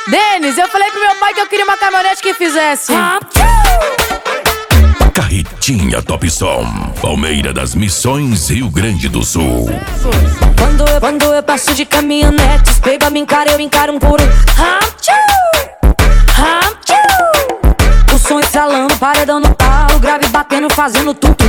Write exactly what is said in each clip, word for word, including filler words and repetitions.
Denis, eu falei pro meu pai que eu queria uma caminhonete que fizesse. Carretinha Top Som, Palmeira das Missões, Rio Grande do Sul. Quando eu, quando eu passo de caminhonete, os peiba me encara, eu encaro um por um. O som exalando, paredão no talo, grave batendo, fazendo tudo.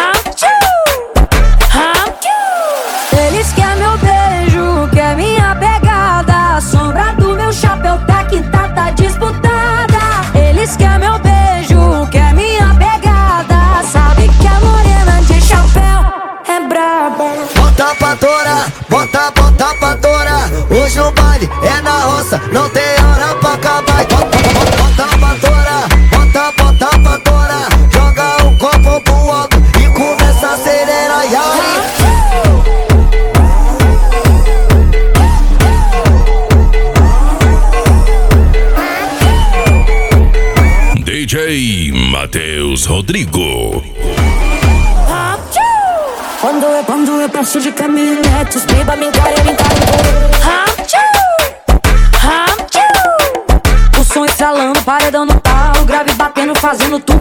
Eles querem meu beijo, quer minha pegada, a sombra do meu chapéu tá quinta, tá disputada. Eles querem meu beijo, quer minha pegada, sabe que a morena de chapéu é braba. Bota pra torar, bota, bota pra torar. Hoje o baile é na roça, não tem hora pra acabar. Bota pra torar, bota, bota pra torar. Joga o copo pro alto e começa a acelerar. E aí? D J Matheus Rodrigo. Quando eu, quando eu passo de caminhonete, os peiba me encara, eu encaro um. O som exalando, paredão no talo, grave batendo, fazendo tudo.